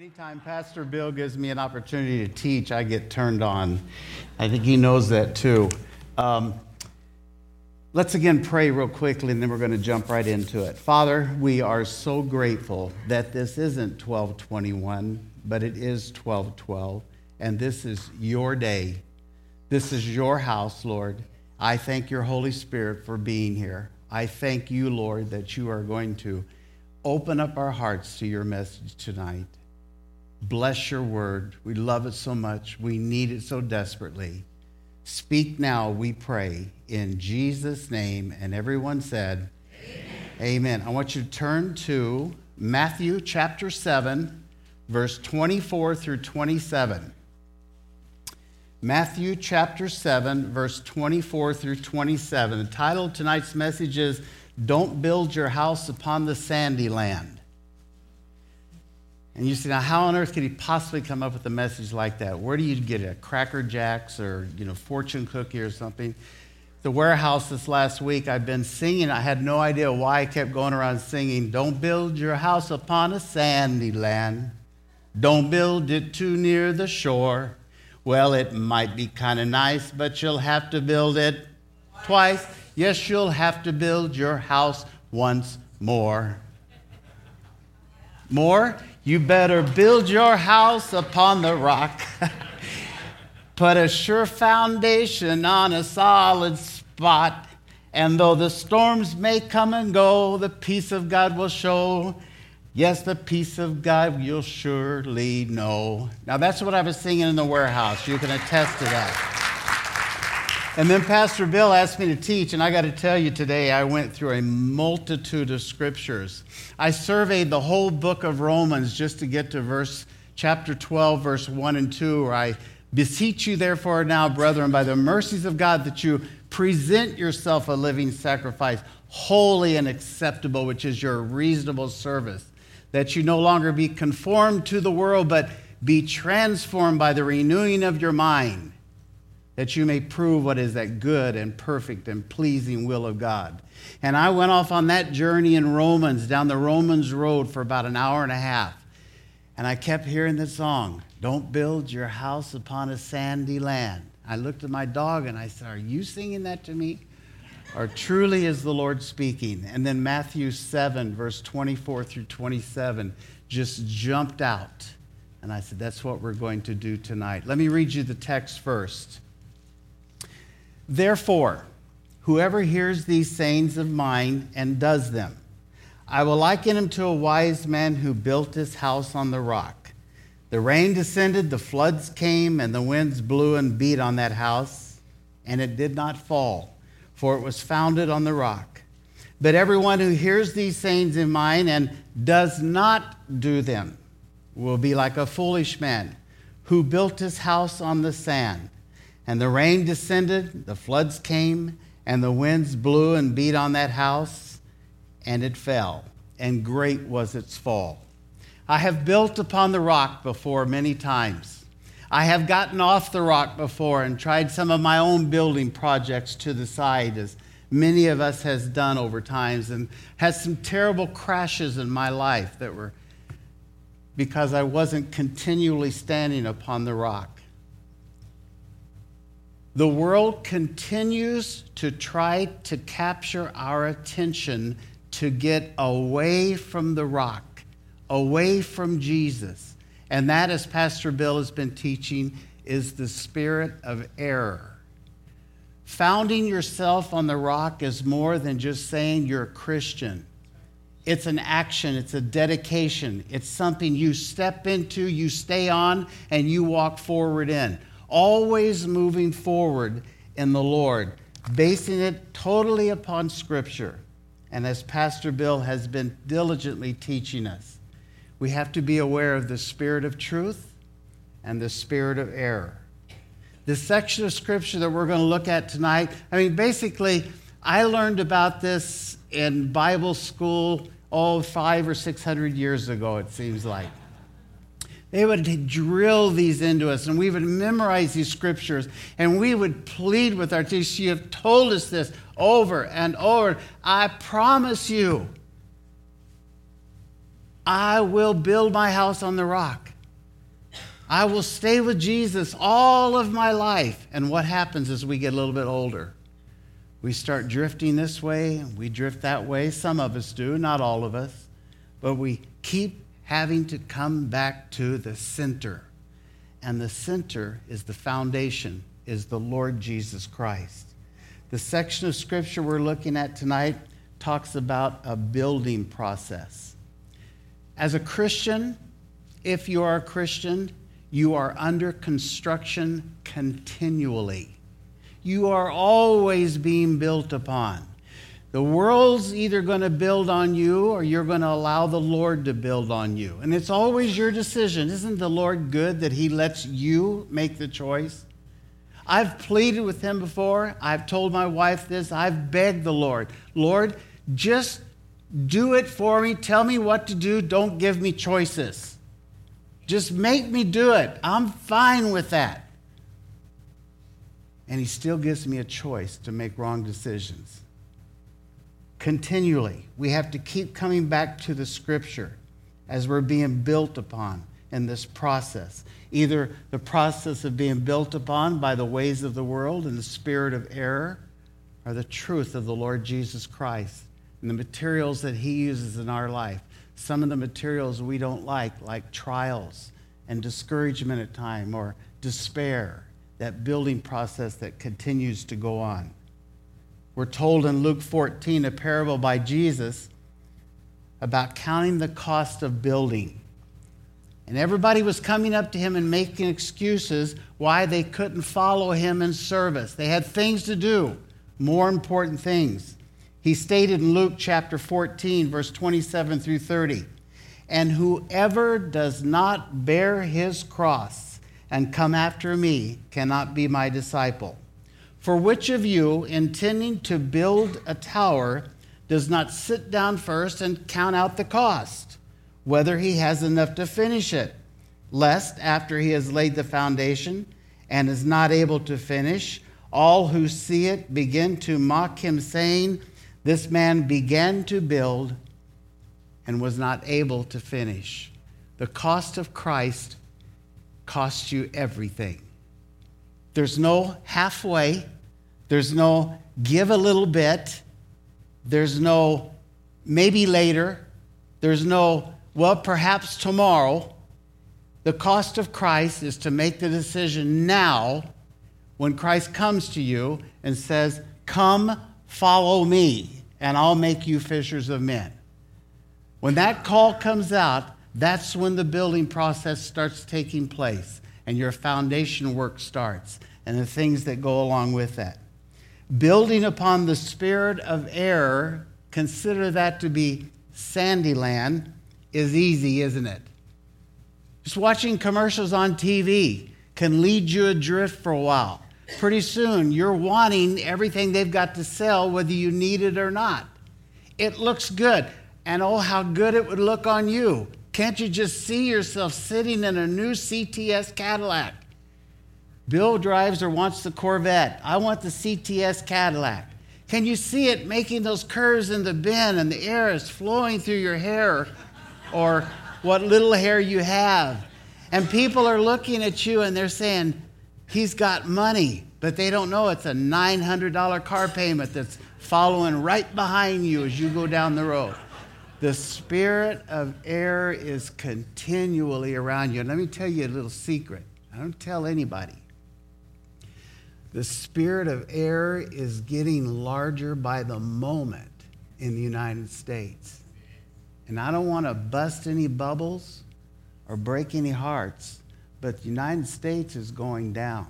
Anytime Pastor Bill gives me an opportunity to teach, I get turned on. I think he knows that too. Let's again pray real quickly, and then we're going to jump right into it. Father, we are so grateful that this isn't 12:21, but it is 12:12, and this is your day. This is your house, Lord. I thank your Holy Spirit for being here. I thank you, Lord, that you are going to open up our hearts to your message tonight. Bless your word. We love it so much. We need it so desperately. Speak now, we pray, in Jesus' name. And everyone said, Amen. I want you to turn to Matthew chapter 7, verse 24 through 27. Matthew chapter 7, verse 24 through 27. The title of tonight's message is, Don't Build Your House Upon the Sandy Land. And you say, now how on earth could he possibly come up with a message like that? Where do you get it? Cracker Jacks or, fortune cookie or something? The warehouse this last week, I've been singing. I had no idea why I kept going around singing, Don't build your house upon a sandy land. Don't build it too near the shore. Well, it might be kind of nice, but you'll have to build it twice. Yes, you'll have to build your house once more. More? You better build your house upon the rock. Put a sure foundation on a solid spot. And though the storms may come and go, the peace of God will show. Yes, the peace of God you'll surely know. Now, that's what I was singing in the warehouse. You can attest to that. And then Pastor Bill asked me to teach, and I got to tell you today, I went through a multitude of scriptures. I surveyed the whole book of Romans just to get to chapter 12, verse 1 and 2, where I beseech you, therefore, now, brethren, by the mercies of God, that you present yourself a living sacrifice, holy and acceptable, which is your reasonable service, that you no longer be conformed to the world, but be transformed by the renewing of your mind, that you may prove what is that good and perfect and pleasing will of God. And I went off on that journey in Romans, down the Romans road for about an hour and a half. And I kept hearing the song, Don't build your house upon a sandy land. I looked at my dog and I said, Are you singing that to me? Or truly is the Lord speaking? And then Matthew 7, verse 24 through 27 just jumped out. And I said, that's what we're going to do tonight. Let me read you the text first. Therefore, whoever hears these sayings of mine and does them, I will liken him to a wise man who built his house on the rock. The rain descended, the floods came, and the winds blew and beat on that house, and it did not fall, for it was founded on the rock. But everyone who hears these sayings of mine and does not do them will be like a foolish man who built his house on the sand. And the rain descended, the floods came, and the winds blew and beat on that house, and it fell, and great was its fall. I have built upon the rock before many times. I have gotten off the rock before and tried some of my own building projects to the side, as many of us has done over times, and had some terrible crashes in my life that were because I wasn't continually standing upon the rock. The world continues to try to capture our attention to get away from the rock, away from Jesus. And that, as Pastor Bill has been teaching, is the spirit of error. Founding yourself on the rock is more than just saying you're a Christian. It's an action, it's a dedication, it's something you step into, you stay on, and you walk forward in. Always moving forward in the Lord, basing it totally upon Scripture. And as Pastor Bill has been diligently teaching us, we have to be aware of the spirit of truth and the spirit of error. This section of Scripture that we're going to look at tonight, basically, I learned about this in Bible school 500 or 600 years ago, it seems like. They would drill these into us, and we would memorize these scriptures, and we would plead with our teachers. You have told us this over and over. I promise you, I will build my house on the rock. I will stay with Jesus all of my life. And what happens as we get a little bit older? We start drifting this way, we drift that way. Some of us do, not all of us. But we keep having to come back to the center. And the center is the foundation, is the Lord Jesus Christ. The section of Scripture we're looking at tonight talks about a building process. As a Christian, if you are a Christian, you are under construction continually. You are always being built upon. The world's either going to build on you or you're going to allow the Lord to build on you. And it's always your decision. Isn't the Lord good that He lets you make the choice? I've pleaded with Him before. I've told my wife this. I've begged the Lord, Lord, just do it for me. Tell me what to do. Don't give me choices. Just make me do it. I'm fine with that. And He still gives me a choice to make wrong decisions. Continually, we have to keep coming back to the Scripture as we're being built upon in this process. Either the process of being built upon by the ways of the world and the spirit of error, or the truth of the Lord Jesus Christ and the materials that He uses in our life. Some of the materials we don't like trials and discouragement at times, or despair, that building process that continues to go on. We're told in Luke 14, a parable by Jesus, about counting the cost of building. And everybody was coming up to Him and making excuses why they couldn't follow Him in service. They had things to do, more important things. He stated in Luke chapter 14, verse 27 through 30, "And whoever does not bear his cross and come after me cannot be my disciple. For which of you, intending to build a tower, does not sit down first and count out the cost, whether he has enough to finish it, lest after he has laid the foundation and is not able to finish, all who see it begin to mock him, saying, 'This man began to build and was not able to finish.'" The cost of Christ costs you everything. There's no halfway. There's no give a little bit. There's no maybe later. There's no, well, perhaps tomorrow. The cost of Christ is to make the decision now when Christ comes to you and says, "Come, follow me, and I'll make you fishers of men." When that call comes out, that's when the building process starts taking place and your foundation work starts and the things that go along with that. Building upon the spirit of error, consider that to be Sandyland, is easy, isn't it? Just watching commercials on TV can lead you adrift for a while. Pretty soon, you're wanting everything they've got to sell, whether you need it or not. It looks good. And oh, how good it would look on you. Can't you just see yourself sitting in a new CTS Cadillac? Bill drives or wants the Corvette. I want the CTS Cadillac. Can you see it making those curves in the bend and the air is flowing through your hair or what little hair you have? And people are looking at you and they're saying, "He's got money," but they don't know it's a $900 car payment that's following right behind you as you go down the road. The spirit of error is continually around you. And let me tell you a little secret. I don't tell anybody. The spirit of error is getting larger by the moment in the United States. And I don't want to bust any bubbles or break any hearts, but the United States is going down.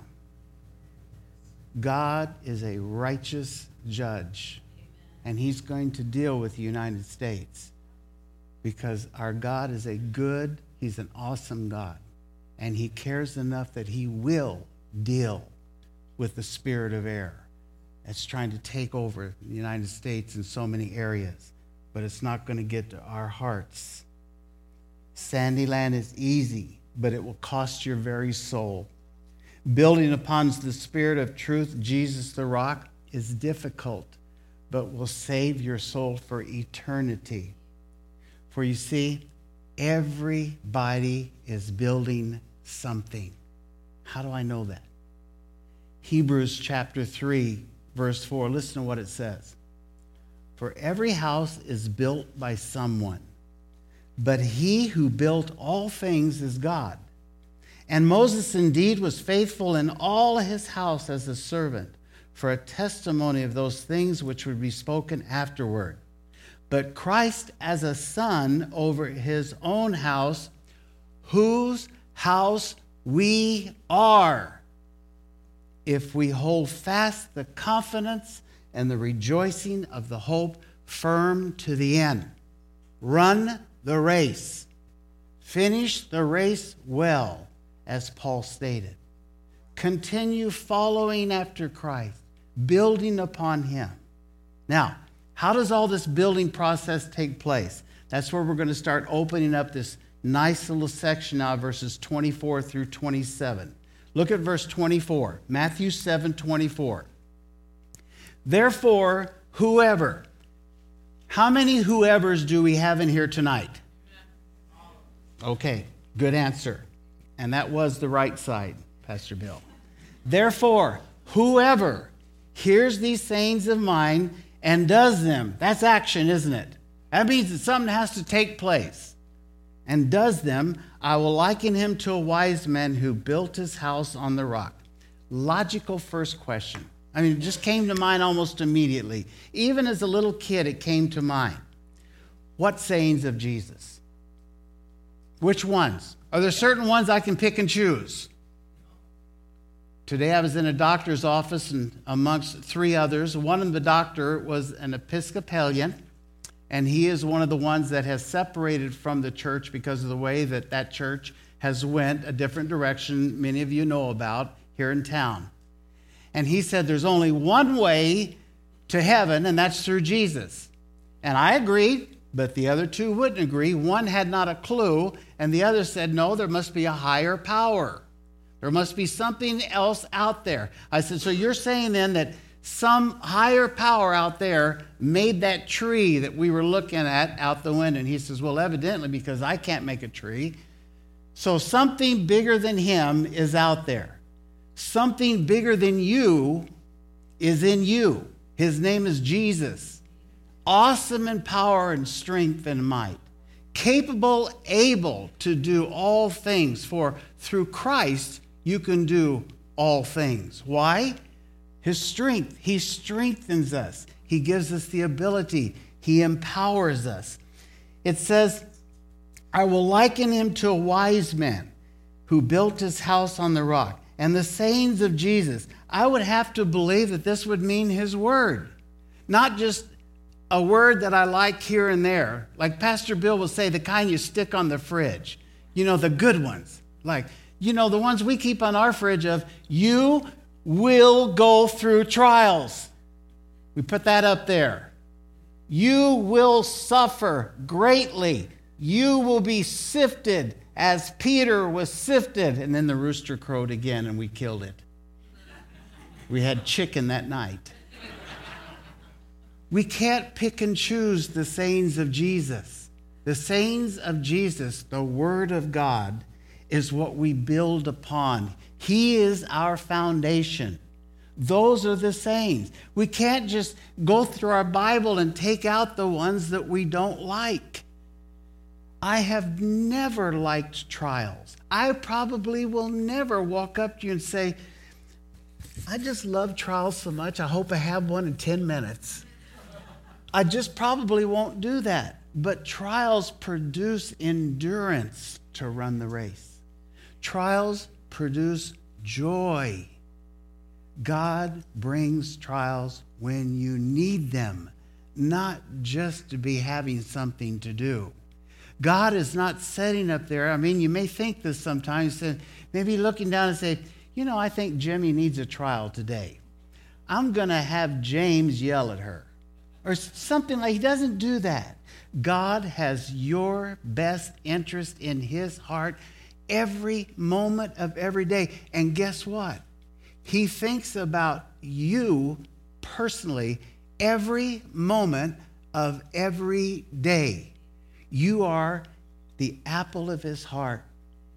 God is a righteous judge, and He's going to deal with the United States. Because our God is a good, He's an awesome God. And He cares enough that He will deal with the spirit of error that's trying to take over the United States in so many areas. But it's not going to get to our hearts. Sandyland is easy, but it will cost your very soul. Building upon the spirit of truth, Jesus the rock, is difficult, but will save your soul for eternity. For you see, everybody is building something. How do I know that? Hebrews chapter 3, verse 4. Listen to what it says. For every house is built by someone, but he who built all things is God. And Moses indeed was faithful in all his house as a servant, for a testimony of those things which would be spoken afterward. But Christ as a son over his own house, whose house we are, if we hold fast the confidence and the rejoicing of the hope firm to the end. Run the race. Finish the race well, as Paul stated. Continue following after Christ, building upon him. Now, how does all this building process take place? That's where we're going to start opening up this nice little section now, verses 24 through 27. Look at verse 24, Matthew 7:24. Therefore, whoever. How many whoever's do we have in here tonight? Okay, good answer. And that was the right side, Pastor Bill. Therefore, whoever hears these sayings of mine and does them, that's action, isn't it? That means that something has to take place. And does them, I will liken him to a wise man who built his house on the rock. Logical first question. I mean, it just came to mind almost immediately. Even as a little kid, it came to mind. What sayings of Jesus? Which ones? Are there certain ones I can pick and choose? Today I was in a doctor's office, and amongst three others, one of the doctor was an Episcopalian, and he is one of the ones that has separated from the church because of the way that that church has went a different direction many of you know about here in town. And he said there's only one way to heaven, and that's through Jesus. And I agreed, but the other two wouldn't agree. One had not a clue, and the other said, no, there must be a higher power. There must be something else out there. I said, so you're saying then that some higher power out there made that tree that we were looking at out the window? And he says, well, evidently, because I can't make a tree. So something bigger than him is out there. Something bigger than you is in you. His name is Jesus. Awesome in power and strength and might. Capable, able to do all things. For through Christ, you can do all things. Why? His strength. He strengthens us. He gives us the ability. He empowers us. It says, I will liken him to a wise man who built his house on the rock. And the sayings of Jesus, I would have to believe that this would mean his word. Not just a word that I like here and there. Like Pastor Bill will say, the kind you stick on the fridge. You know, the good ones. Like, you know, the ones we keep on our fridge of, you will go through trials. We put that up there. You will suffer greatly. You will be sifted as Peter was sifted. And then the rooster crowed again and we killed it. We had chicken that night. We can't pick and choose the sayings of Jesus. The sayings of Jesus, the Word of God, is what we build upon. He is our foundation. Those are the sayings. We can't just go through our Bible and take out the ones that we don't like. I have never liked trials. I probably will never walk up to you and say, I just love trials so much, I hope I have one in 10 minutes. I just probably won't do that. But trials produce endurance to run the race. Trials produce joy. God brings trials when you need them, not just to be having something to do. God is not setting up there. I mean, you may think this sometimes, maybe looking down and say, you know, I think Jimmy needs a trial today. I'm going to have James yell at her. Or something like, he doesn't do that. God has your best interest in his heart every moment of every day. And guess what? He thinks about you personally every moment of every day. You are the apple of his heart.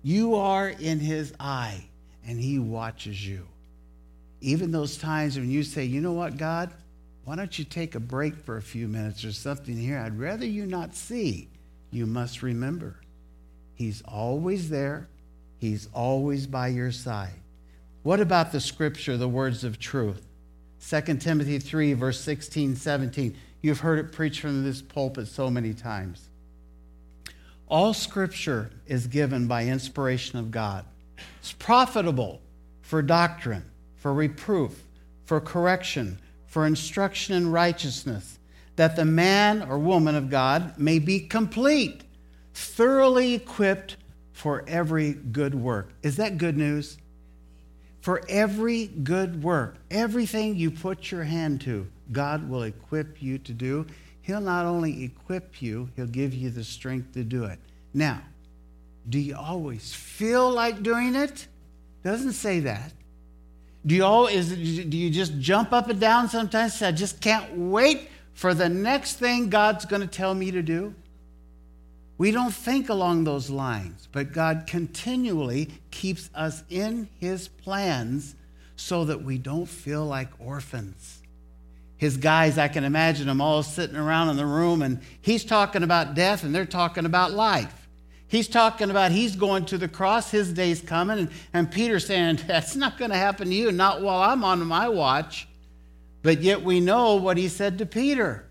You are in his eye, and he watches you. Even those times when you say, you know what, God, why don't you take a break for a few minutes or something here? I'd rather you not see. You must remember, he's always there. He's always by your side. What about the scripture, the words of truth? 2 Timothy 3, verse 16, 17. You've heard it preached from this pulpit so many times. All scripture is given by inspiration of God. It's profitable for doctrine, for reproof, for correction, for instruction in righteousness, that the man or woman of God may be complete, thoroughly equipped for every good work. Is that good news? For every good work, everything you put your hand to, God will equip you to do. He'll not only equip you, he'll give you the strength to do it. Now, do you always feel like doing it? Doesn't say that. Do you just jump up and down sometimes? Say, I just can't wait for the next thing God's going to tell me to do? We don't think along those lines, but God continually keeps us in his plans so that we don't feel like orphans. His guys, I can imagine them all sitting around in the room, and he's talking about death, and they're talking about life. He's talking about he's going to the cross, his day's coming, and Peter's saying, that's not going to happen to you, not while I'm on my watch. But yet we know what he said to Peter.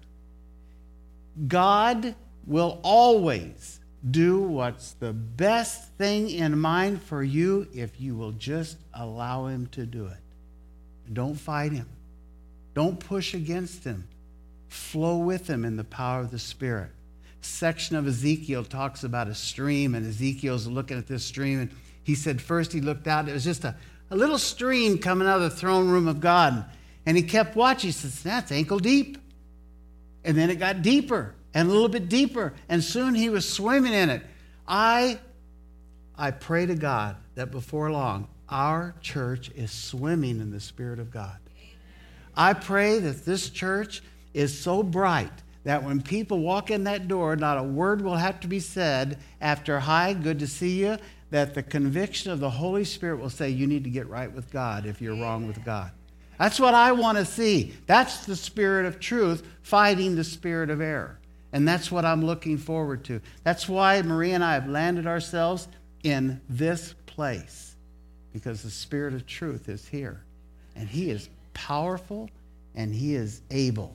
God will always do what's the best thing in mind for you if you will just allow him to do it. Don't fight him. Don't push against him. Flow with him in the power of the Spirit. Section of Ezekiel talks about a stream, and Ezekiel's looking at this stream, and he said first he looked out, it was just a little stream coming out of the throne room of God, and he kept watching. He says, that's ankle deep. And then it got deeper and a little bit deeper, and soon he was swimming in it. I pray to God that before long our church is swimming in the Spirit of God. I pray that this church is so bright that when people walk in that door, not a word will have to be said after, hi, good to see you, that the conviction of the Holy Spirit will say, you need to get right with God if you're wrong with God. That's what I want to see. That's the spirit of truth fighting the spirit of error. And that's what I'm looking forward to. That's why Maria and I have landed ourselves in this place, because the spirit of truth is here. And he is powerful and he is able.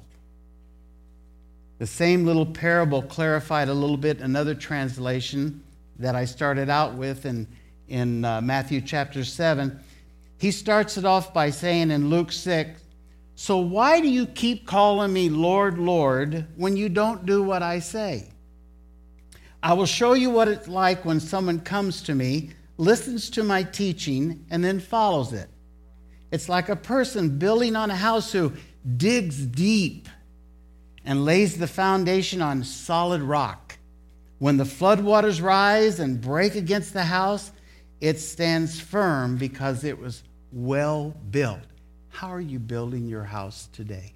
The same little parable clarified a little bit another translation that I started out with in Matthew chapter 7. He starts it off by saying in Luke 6, so why do you keep calling me Lord, Lord, when you don't do what I say? I will show you what it's like when someone comes to me, listens to my teaching, and then follows it. It's like a person building on a house who digs deep and lays the foundation on solid rock. When the floodwaters rise and break against the house, it stands firm because it was well built. How are you building your house today?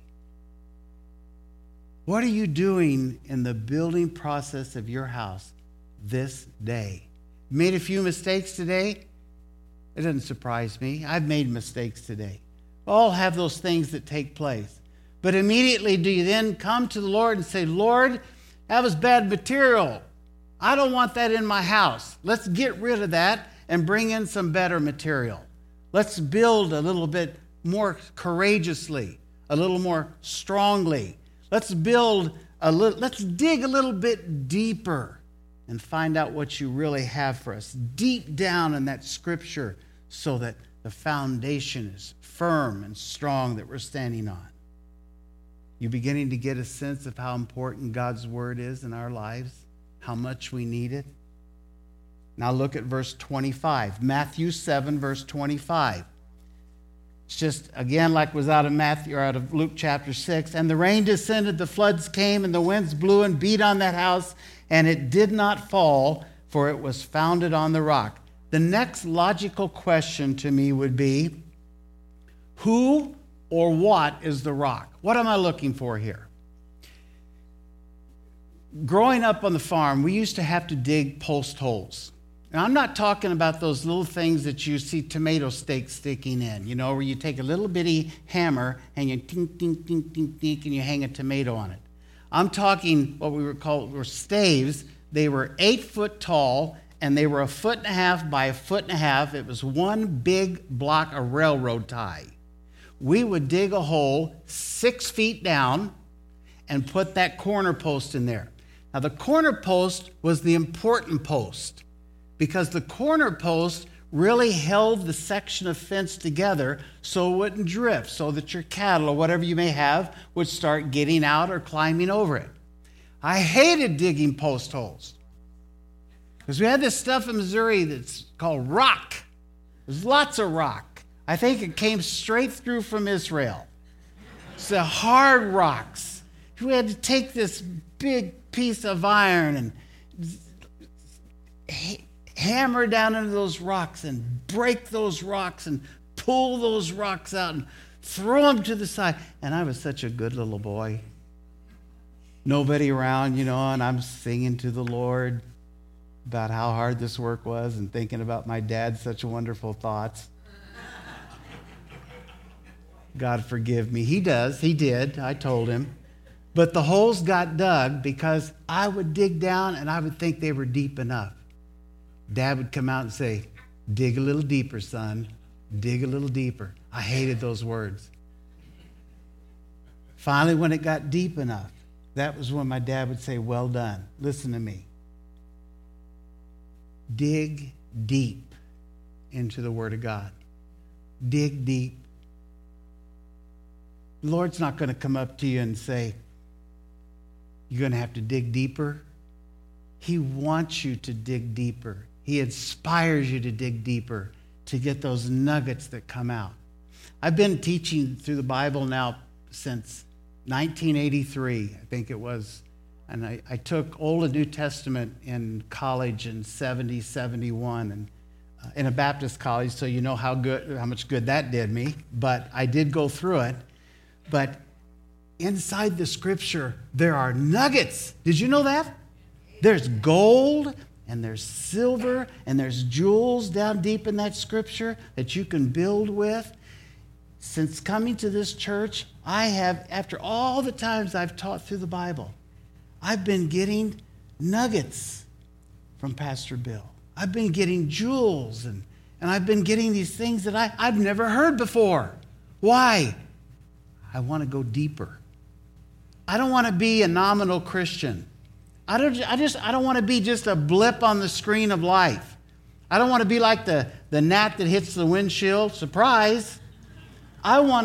What are you doing in the building process of your house this day? Made a few mistakes today? It doesn't surprise me. I've made mistakes today. We all have those things that take place. But immediately do you then come to the Lord and say, Lord, that was bad material. I don't want that in my house. Let's get rid of that and bring in some better material. Let's build a little bit more courageously, a little more strongly. Let's dig a little bit deeper and find out what you really have for us deep down in that scripture so that the foundation is firm and strong that we're standing on. You beginning to get a sense of how important God's word is in our lives, how much we need it? Now look at verse 25. Matthew 7, verse 25. It's just, again, like was out of Luke chapter 6. And the rain descended, the floods came, and the winds blew and beat on that house, and it did not fall, for it was founded on the rock. The next logical question to me would be, who or what is the rock? What am I looking for here? Growing up on the farm, we used to have to dig post holes. And I'm not talking about those little things that you see tomato steaks sticking in, where you take a little bitty hammer and you tink, tink, tink, tink, tink, and you hang a tomato on it. I'm talking what were staves. They were 8 foot tall, and they were 1.5 feet by 1.5 feet. It was one big block of railroad tie. We would dig a hole 6 feet down and put that corner post in there. Now, the corner post was the important post, because the corner post really held the section of fence together so it wouldn't drift, so that your cattle or whatever you may have would start getting out or climbing over it. I hated digging post holes because we had this stuff in Missouri that's called rock. There's lots of rock. I think it came straight through from Israel. It's the hard rocks. We had to take this big piece of iron and hammer down into those rocks and break those rocks and pull those rocks out and throw them to the side. And I was such a good little boy. Nobody around, and I'm singing to the Lord about how hard this work was and thinking about my dad's such wonderful thoughts. God forgive me. He does. He did. I told him. But the holes got dug because I would dig down and I would think they were deep enough. Dad would come out and say, dig a little deeper, son. Dig a little deeper. I hated those words. Finally, when it got deep enough, that was when my dad would say, well done. Listen to me. Dig deep into the Word of God. Dig deep. The Lord's not going to come up to you and say, you're going to have to dig deeper. He wants you to dig deeper. He inspires you to dig deeper, to get those nuggets that come out. I've been teaching through the Bible now since 1983, I think it was. And I took Old and New Testament in college in 70, 71, and in a Baptist college, so you know how much good that did me. But I did go through it. But inside the Scripture, there are nuggets. Did you know that? There's gold, and there's silver, and there's jewels down deep in that Scripture that you can build with. Since coming to this church, I have, after all the times I've taught through the Bible, I've been getting nuggets from Pastor Bill. I've been getting jewels, and I've been getting these things that I've never heard before. Why? I want to go deeper. I don't want to be a nominal Christian. I don't want to be just a blip on the screen of life. I don't want to be like the gnat that hits the windshield. Surprise. I want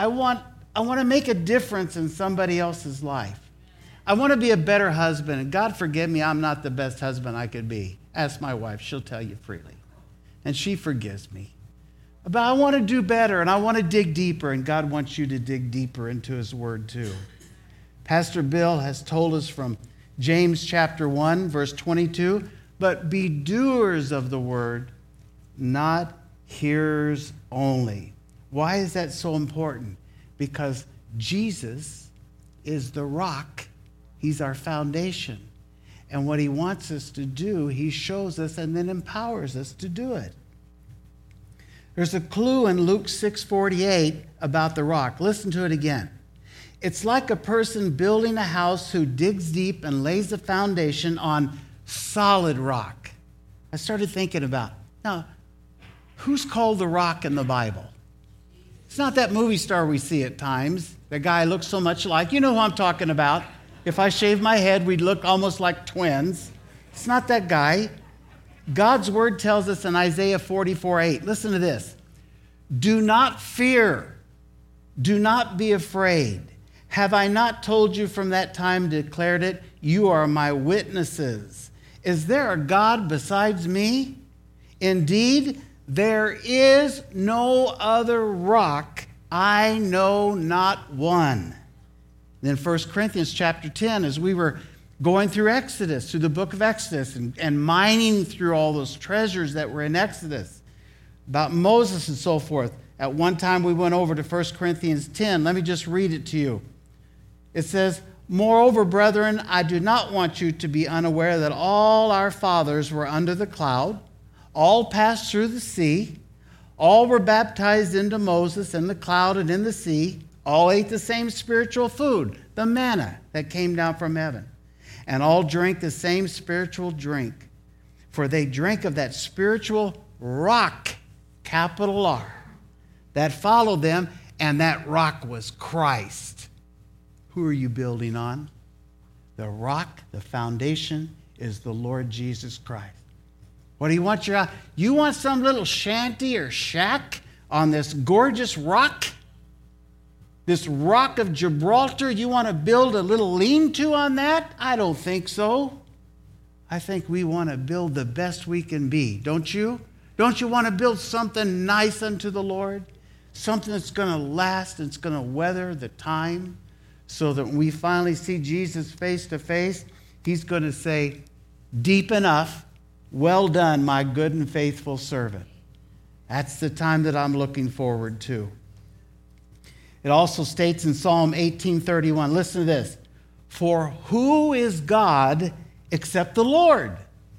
to make a difference in somebody else's life. I want to be a better husband. And God forgive me, I'm not the best husband I could be. Ask my wife. She'll tell you freely. And she forgives me. But I want to do better, and I want to dig deeper, and God wants you to dig deeper into His Word too. Pastor Bill has told us from James chapter 1, verse 22, but be doers of the word, not hearers only. Why is that so important? Because Jesus is the rock. He's our foundation. And what He wants us to do, He shows us and then empowers us to do it. There's a clue in Luke 6:48 about the rock. Listen to it again. It's like a person building a house who digs deep and lays a foundation on solid rock. I started thinking about, now, who's called the rock in the Bible? It's not that movie star we see at times. The guy looks so much like, you know who I'm talking about. If I shave my head, we'd look almost like twins. It's not that guy. God's word tells us in Isaiah 44:8, listen to this. Do not fear. Do not be afraid. Have I not told you from that time, declared it? You are my witnesses. Is there a God besides me? Indeed, there is no other rock. I know not one. Then 1 Corinthians chapter 10, as we were going through Exodus, through the book of Exodus, and mining through all those treasures that were in Exodus, about Moses and so forth. At one time we went over to 1 Corinthians 10. Let me just read it to you. It says, moreover, brethren, I do not want you to be unaware that all our fathers were under the cloud, All passed through the sea. All were baptized into Moses in the cloud and in the sea. All ate the same spiritual food, the manna that came down from heaven. And all drank the same spiritual drink. For they drank of that spiritual rock, capital R, that followed them, and that rock was Christ. Who are you building on? The rock, the foundation, is the Lord Jesus Christ. What do you want your house? You want some little shanty or shack on this gorgeous rock? This rock of Gibraltar, you want to build a little lean-to on that? I don't think so. I think we want to build the best we can be, don't you? Don't you want to build something nice unto the Lord? Something that's going to last, that's going to weather the time, so that when we finally see Jesus face to face, he's going to say, deep enough, well done, my good and faithful servant. That's the time that I'm looking forward to. It also states in Psalm 18:31, listen to this, for who is God except the Lord?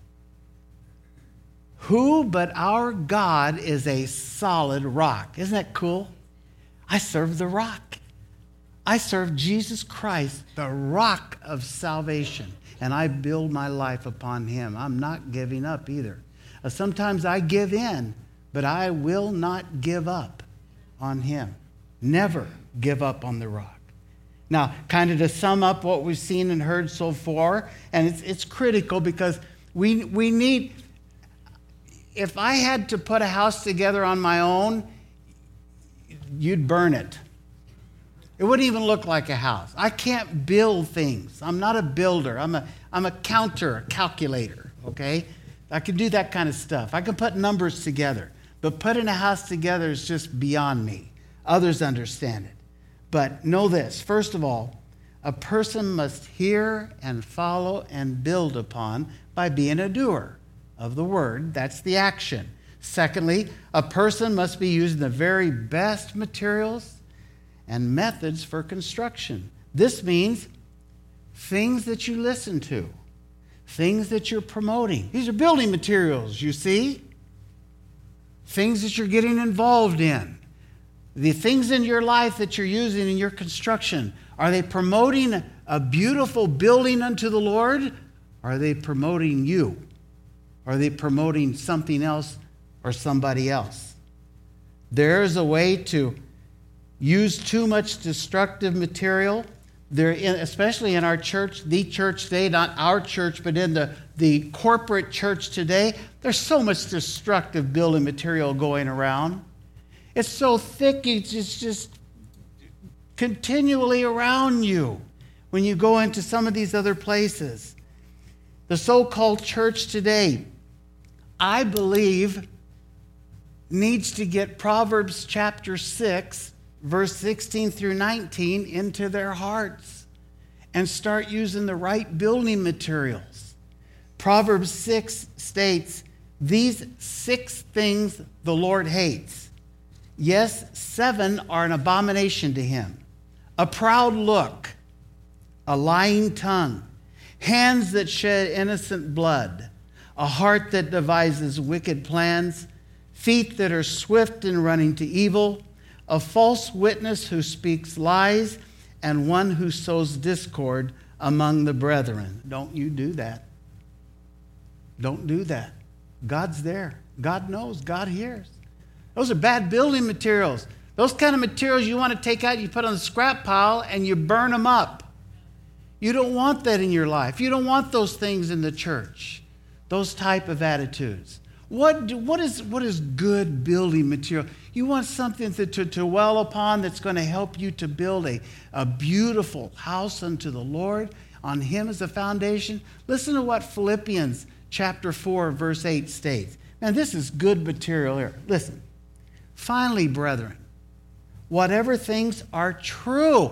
Who but our God is a solid rock? Isn't that cool? I serve the rock. I serve Jesus Christ, the rock of salvation, and I build my life upon him. I'm not giving up either. Sometimes I give in, but I will not give up on him. Never give up on the rock. Now, kind of to sum up what we've seen and heard so far, and it's critical because we need, if I had to put a house together on my own, you'd burn it. It wouldn't even look like a house. I can't build things. I'm not a builder. I'm a counter, a calculator, okay? I can do that kind of stuff. I can put numbers together. But putting a house together is just beyond me. Others understand it. But know this. First of all, a person must hear and follow and build upon by being a doer of the word. That's the action. Secondly, a person must be using the very best materials and methods for construction. This means things that you listen to, things that you're promoting. These are building materials, you see? Things that you're getting involved in. The things in your life that you're using in your construction, are they promoting a beautiful building unto the Lord? Or are they promoting you? Are they promoting something else or somebody else? There's a way to use too much destructive material. Especially in our church, the church today, not our church, but in the corporate church today, there's so much destructive building material going around. It's so thick, it's just continually around you when you go into some of these other places. The so-called church today, I believe, needs to get Proverbs chapter 6, verse 16 through 19 into their hearts and start using the right building materials. Proverbs 6 states, these 6 things the Lord hates. Yes, 7 are an abomination to him. A proud look, a lying tongue, hands that shed innocent blood, a heart that devises wicked plans, feet that are swift in running to evil, a false witness who speaks lies, and one who sows discord among the brethren. Don't you do that. Don't do that. God's there. God knows. God hears. Those are bad building materials. Those kind of materials you want to take out, you put on the scrap pile, and you burn them up. You don't want that in your life. You don't want those things in the church. Those type of attitudes. What is good building material? You want something to dwell upon that's going to help you to build a beautiful house unto the Lord, on him as a foundation. Listen to what Philippians chapter 4, verse 8 states. Man, this is good material here. Listen. Finally, brethren, whatever things are true,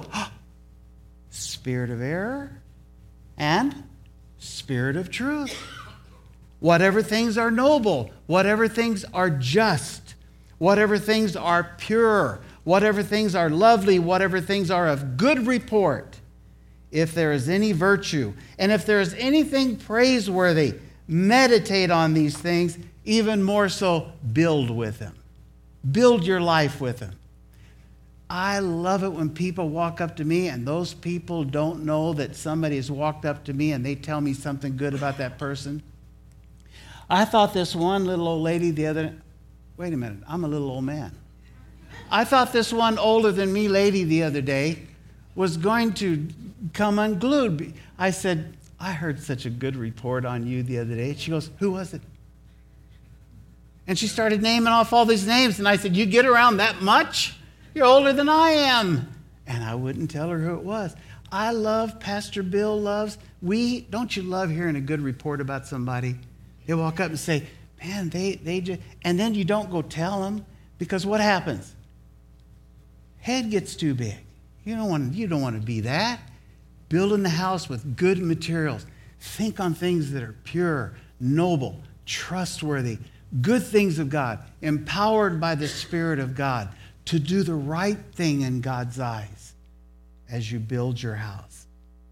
spirit of error and spirit of truth. Whatever things are noble, whatever things are just, whatever things are pure, whatever things are lovely, whatever things are of good report, if there is any virtue, and if there is anything praiseworthy, meditate on these things, even more so, build with him. Build your life with him. I love it when people walk up to me and those people don't know that somebody has walked up to me and they tell me something good about that person. I thought this one little old lady wait a minute, I'm a little old man. I thought this one older than me lady the other day was going to come unglued. I said, I heard such a good report on you the other day. She goes, who was it? And she started naming off all these names. And I said, you get around that much? You're older than I am. And I wouldn't tell her who it was. I love, Pastor Bill loves, don't you love hearing a good report about somebody? They walk up and say, man, they just, and then you don't go tell them, because what happens? Head gets too big. You don't want to be that. Building the house with good materials. Think on things that are pure, noble, trustworthy, good things of God, empowered by the Spirit of God to do the right thing in God's eyes as you build your house.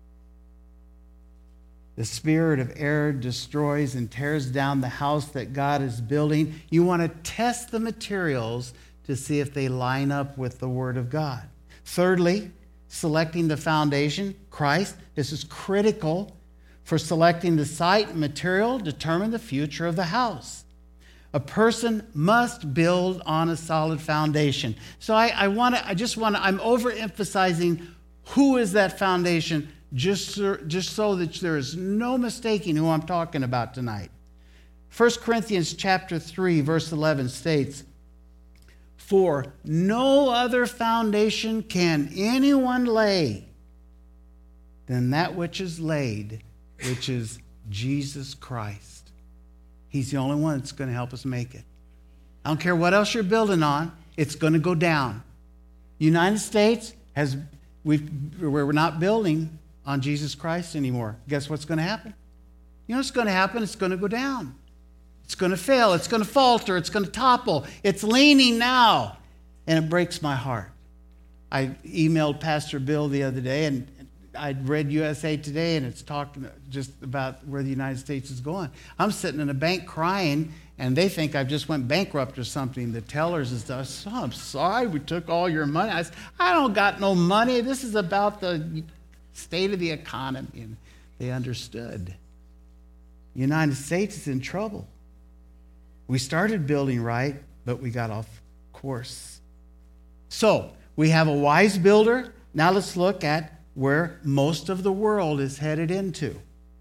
The spirit of error destroys and tears down the house that God is building. You want to test the materials to see if they line up with the Word of God. Thirdly, selecting the foundation, Christ. This is critical for selecting the site and material, determine the future of the house. A person must build on a solid foundation. So I'm overemphasizing who is that foundation, just so that there is no mistaking who I'm talking about tonight. 1 Corinthians chapter 3, verse 11 states, for no other foundation can anyone lay than that which is laid, which is Jesus Christ. He's the only one that's going to help us make it. I don't care what else you're building on, it's going to go down. United States we're not building on Jesus Christ anymore. Guess what's going to happen? You know what's going to happen? It's going to go down. It's going to fail. It's going to falter. It's going to topple. It's leaning now. And it breaks my heart. I emailed Pastor Bill the other day, and I'd read USA Today, and it's talking just about where the United States is going. I'm sitting in a bank crying, and they think I've just went bankrupt or something. The tellers and stuff. Oh, I'm sorry, we took all your money. I said, I don't got no money. This is about the state of the economy. And they understood. The United States is in trouble. We started building right, but we got off course. So, we have a wise builder. Now let's look at where most of the world is headed into.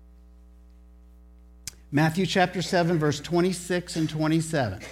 Matthew chapter 7, verse 26 and 27.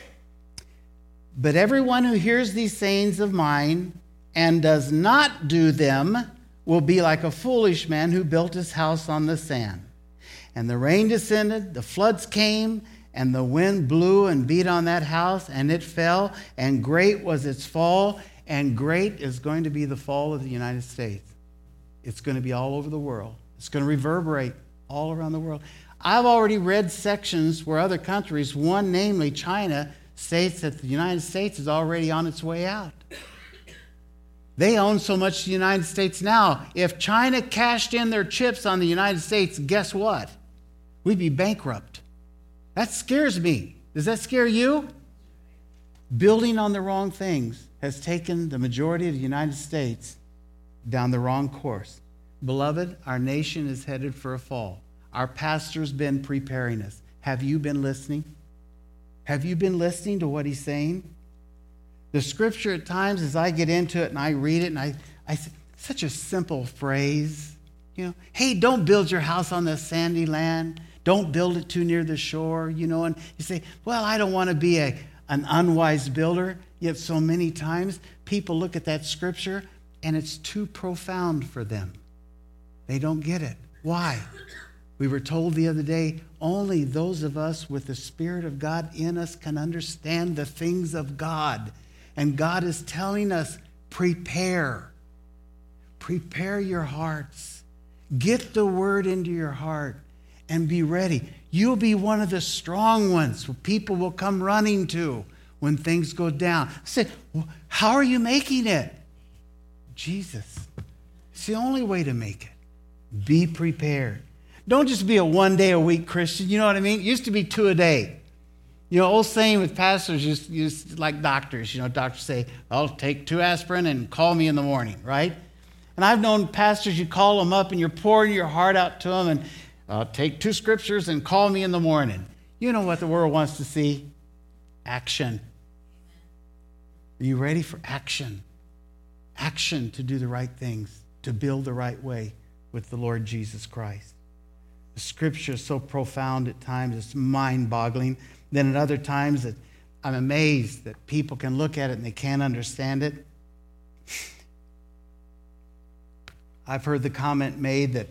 But everyone who hears these sayings of mine and does not do them will be like a foolish man who built his house on the sand. And the rain descended, the floods came, and the wind blew and beat on that house, and it fell, and great was its fall, and great is going to be the fall of the United States. It's going to be all over the world. It's going to reverberate all around the world. I've already read sections where other countries, one namely China, states that the United States is already on its way out. They own so much of the United States now. If China cashed in their chips on the United States, guess what? We'd be bankrupt. That scares me. Does that scare you? Building on the wrong things has taken the majority of the United States down the wrong course. Beloved, our nation is headed for a fall. Our pastor's been preparing us. Have you been listening? Have you been listening to what he's saying? The scripture at times, as I get into it and I read it, and I such a simple phrase, hey, don't build your house on the sandy land. Don't build it too near the shore, and you say, well, I don't want to be an unwise builder. Yet so many times people look at that scripture and it's too profound for them. They don't get it. Why? We were told the other day, only those of us with the Spirit of God in us can understand the things of God. And God is telling us, prepare. Prepare your hearts. Get the word into your heart and be ready. You'll be one of the strong ones who people will come running to when things go down. Say, well, how are you making it? Jesus. It's the only way to make it. Be prepared. Don't just be a one-day-a-week Christian. You know what I mean? It used to be 2 a day. You know, old saying with pastors, like doctors. You know, doctors say, "I'll take 2 aspirin and call me in the morning," right? And I've known pastors, you call them up and you're pouring your heart out to them, and take 2 scriptures and call me in the morning. You know what the world wants to see? Action. Are you ready for action? Action to do the right things, to build the right way with the Lord Jesus Christ. The scripture is so profound at times, it's mind-boggling. Then at other times, that I'm amazed that people can look at it and they can't understand it. I've heard the comment made that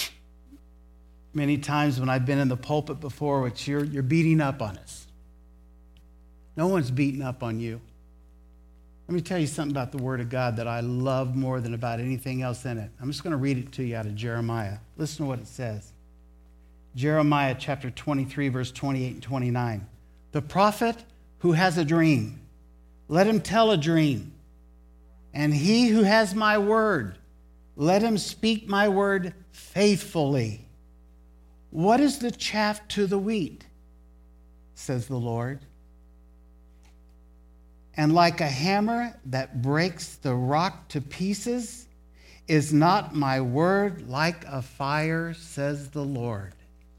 many times when I've been in the pulpit before, which you're beating up on us. No one's beating up on you. Let me tell you something about the Word of God that I love more than about anything else in it. I'm just going to read it to you out of Jeremiah. Listen to what it says. Jeremiah chapter 23, verse 28 and 29. The prophet who has a dream, let him tell a dream. And he who has my word, let him speak my word faithfully. What is the chaff to the wheat, says the Lord? And like a hammer that breaks the rock to pieces, is not my word like a fire, says the Lord.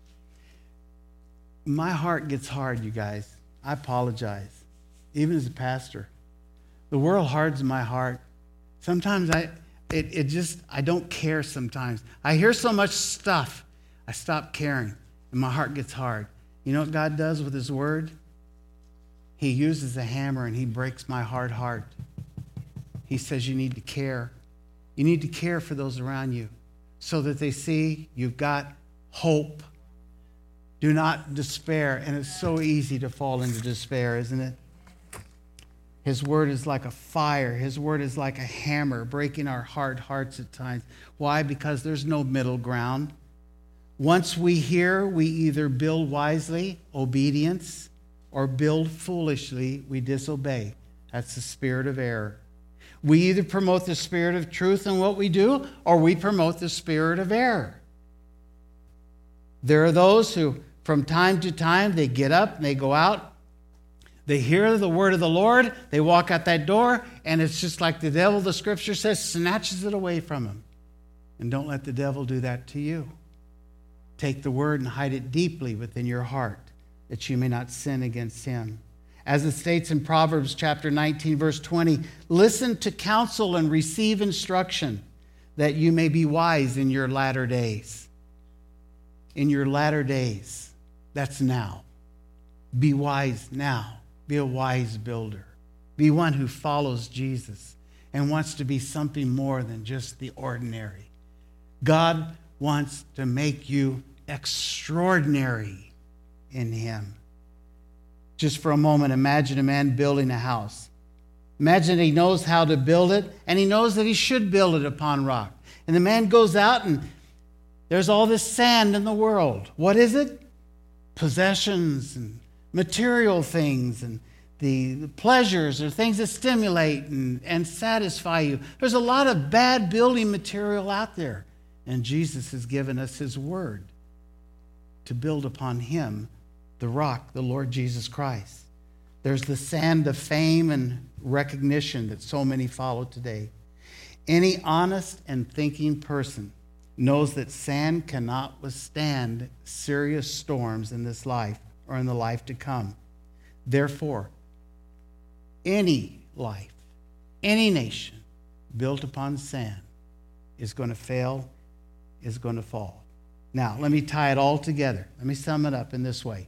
My heart gets hard, you guys. I apologize. Even as a pastor. The world hardens my heart. Sometimes I don't care sometimes. I hear so much stuff, I stop caring, and my heart gets hard. You know what God does with his word? He uses a hammer and he breaks my hard heart. He says you need to care. You need to care for those around you so that they see you've got hope. Do not despair. And it's so easy to fall into despair, isn't it? His word is like a fire. His word is like a hammer, breaking our hard hearts at times. Why? Because there's no middle ground. Once we hear, we either build wisely, obedience, or build foolishly, we disobey. That's the spirit of error. We either promote the spirit of truth in what we do, or we promote the spirit of error. There are those who, from time to time, they get up and they go out. They hear the word of the Lord. They walk out that door, and it's just like the devil, the scripture says, snatches it away from them. And don't let the devil do that to you. Take the word and hide it deeply within your heart, that you may not sin against him. As it states in Proverbs chapter 19, verse 20, listen to counsel and receive instruction, that you may be wise in your latter days. In your latter days, that's now. Be wise now. Be a wise builder. Be one who follows Jesus and wants to be something more than just the ordinary. God wants to make you extraordinary in him. Just for a moment, imagine a man building a house. Imagine he knows how to build it, and he knows that he should build it upon rock. And the man goes out, and there's all this sand in the world. What is it? Possessions and material things and the pleasures or things that stimulate and satisfy you. There's a lot of bad building material out there. And Jesus has given us his word to build upon him, the rock, the Lord Jesus Christ. There's the sand of fame and recognition that so many follow today. Any honest and thinking person knows that sand cannot withstand serious storms in this life or in the life to come. Therefore, any life, any nation built upon sand is going to fail, is going to fall. Now, let me tie it all together. Let me sum it up in this way.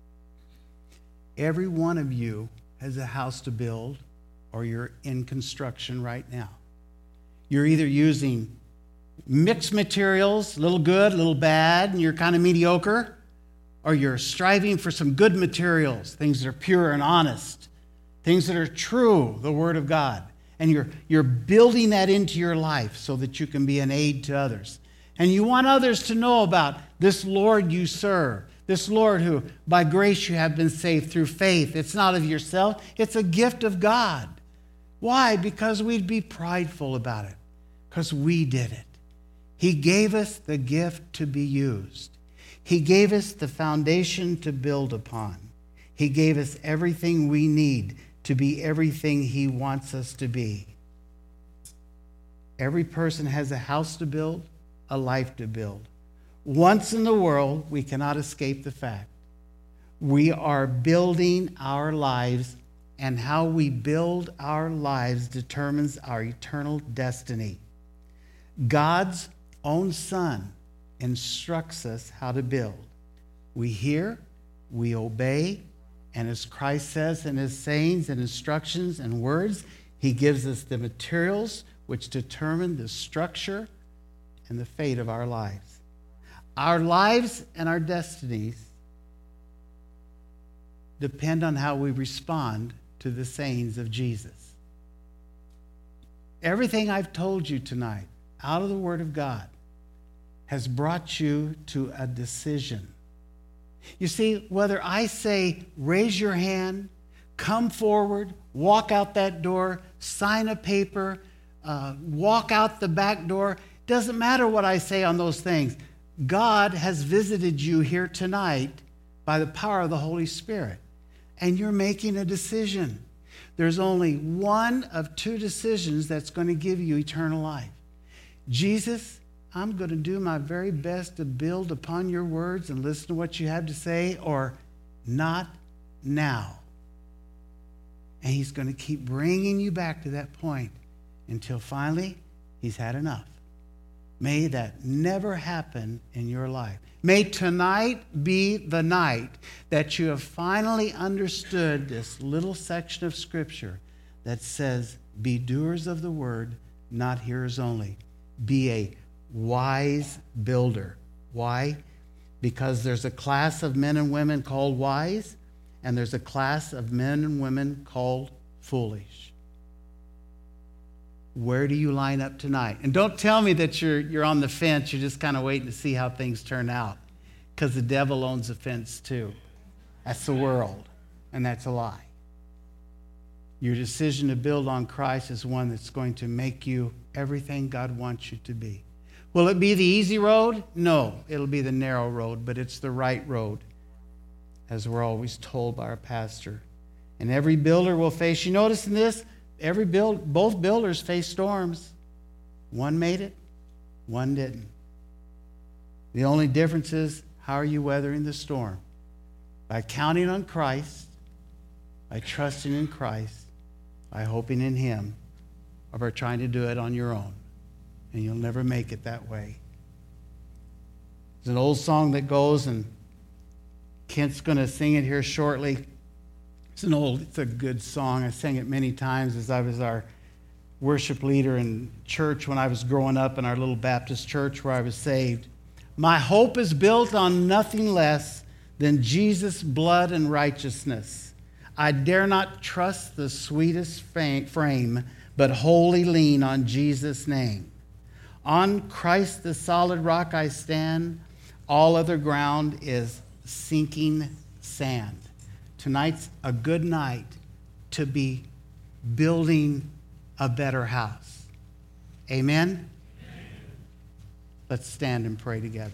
Every one of you has a house to build, or you're in construction right now. You're either using mixed materials, a little good, a little bad, and you're kind of mediocre, or you're striving for some good materials, things that are pure and honest, things that are true, the Word of God. And you're building that into your life so that you can be an aid to others. And you want others to know about this Lord you serve, this Lord who, by grace, you have been saved through faith. It's not of yourself. It's a gift of God. Why? Because we'd be prideful about it. Because we did it. He gave us the gift to be used. He gave us the foundation to build upon. He gave us everything we need to be everything He wants us to be. Every person has a house to build, a life to build. Once in the world, we cannot escape the fact. We are building our lives, and how we build our lives determines our eternal destiny. God's own Son instructs us how to build. We hear, we obey, and as Christ says in His sayings and instructions and words, He gives us the materials which determine the structure and the fate of our lives. Our lives and our destinies depend on how we respond to the sayings of Jesus. Everything I've told you tonight out of the Word of God has brought you to a decision. You see, whether I say, raise your hand, come forward, walk out that door, sign a paper, walk out the back door, doesn't matter what I say on those things. God has visited you here tonight by the power of the Holy Spirit, and you're making a decision. There's only one of two decisions that's going to give you eternal life. Jesus, I'm going to do my very best to build upon your words and listen to what you have to say, or not now. And He's going to keep bringing you back to that point until finally He's had enough. May that never happen in your life. May tonight be the night that you have finally understood this little section of Scripture that says, be doers of the word, not hearers only. Be a wise builder. Why? Because there's a class of men and women called wise, and there's a class of men and women called foolish. Where do you line up tonight? And don't tell me that you're on the fence, you're just kind of waiting to see how things turn out, because the devil owns the fence too. That's the world, and that's a lie. Your decision to build on Christ is one that's going to make you everything God wants you to be. Will it be the easy road? No, it'll be the narrow road, but it's the right road, as we're always told by our pastor. And every builder will face, you notice in this, both builders face storms. One made it, one didn't. The only difference is, how are you weathering the storm? By counting on Christ, by trusting in Christ, by hoping in Him, or by trying to do it on your own. And you'll never make it that way. There's an old song that goes, and Kent's going to sing it here shortly. It's a good song. I sang it many times as I was our worship leader in church when I was growing up in our little Baptist church where I was saved. My hope is built on nothing less than Jesus' blood and righteousness. I dare not trust the sweetest frame, but wholly lean on Jesus' name. On Christ the solid rock I stand. All other ground is sinking sand. Tonight's a good night to be building a better house. Amen? Let's stand and pray together.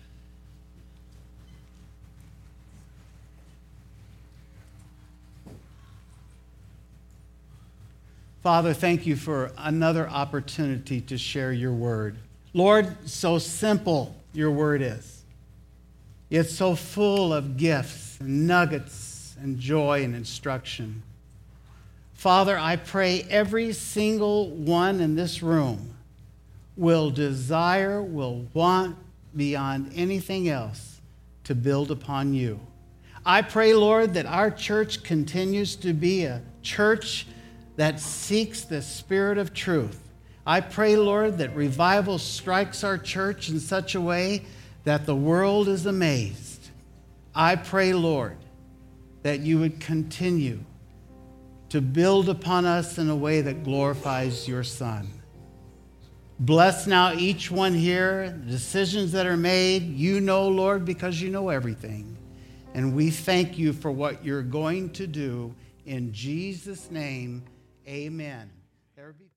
Father, thank you for another opportunity to share your word. Lord, so simple your word is. It's so full of gifts and nuggets and joy and instruction. Father, I pray every single one in this room will desire, will want beyond anything else to build upon you. I pray, Lord, that our church continues to be a church that seeks the spirit of truth. I pray, Lord, that revival strikes our church in such a way that the world is amazed. I pray, Lord, that you would continue to build upon us in a way that glorifies your Son. Bless now each one here, the decisions that are made. You know, Lord, because you know everything. And we thank you for what you're going to do. In Jesus' name, amen.